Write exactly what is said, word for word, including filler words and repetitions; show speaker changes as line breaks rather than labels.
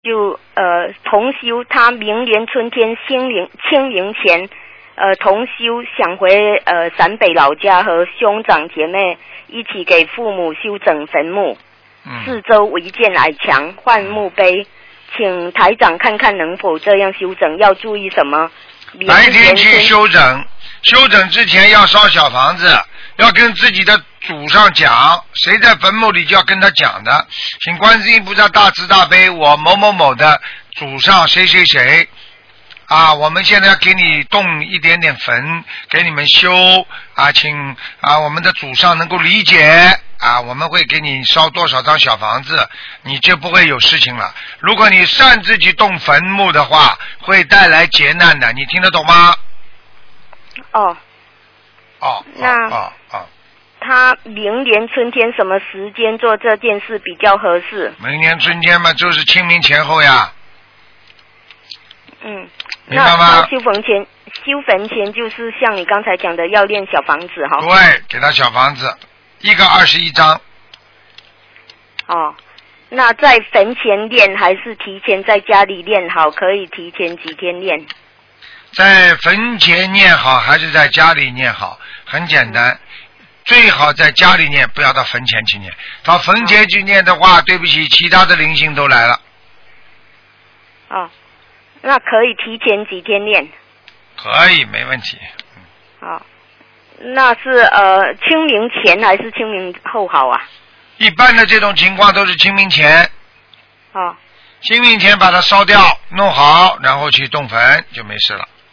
就呃同修，他明年春天清明清明前，呃同修想回呃陕北老家和兄长姐妹一起给父母修整坟墓，
嗯、
四周围建矮墙，换墓碑，请台长看看能否这样修整，要注意什么？
白天去修整，修整之前要烧小房子，要跟自己的祖上讲，谁在坟墓里就要跟他讲的，请观世音菩萨大慈大悲，我某某某的祖上谁谁谁啊，我们现在要给你动一点点坟，给你们修啊，请啊我们的祖上能够理解啊，我们会给你烧多少张小房子，你就不会有事情了。如果你擅自去动坟墓的话，会带来劫难的，你听得懂吗？
哦。
哦。
那。
哦哦。
他明年春天什么时间做这件事比较合适？
明年春天嘛，就是清明前后呀。
嗯，
明白吗？
那修坟前，修坟前就是像你刚才讲的，要练小房子哈。
对，给他小房子，一个二十一张。
哦，那在坟前练还是提前在家里练好？可以提前几天练？
在坟前念好还是在家里念好？很简单。嗯，最好在家里念，不要到坟前去念。到坟前去念的话，对不起，其他的灵性都来了。
哦，那可以提前几天念？
可以，没问题。
好，哦，那是呃清明前还是清明后好啊？
一般的这种情况都是清明前。
哦。
清明前把它烧掉，弄好，然后去动坟就没事了。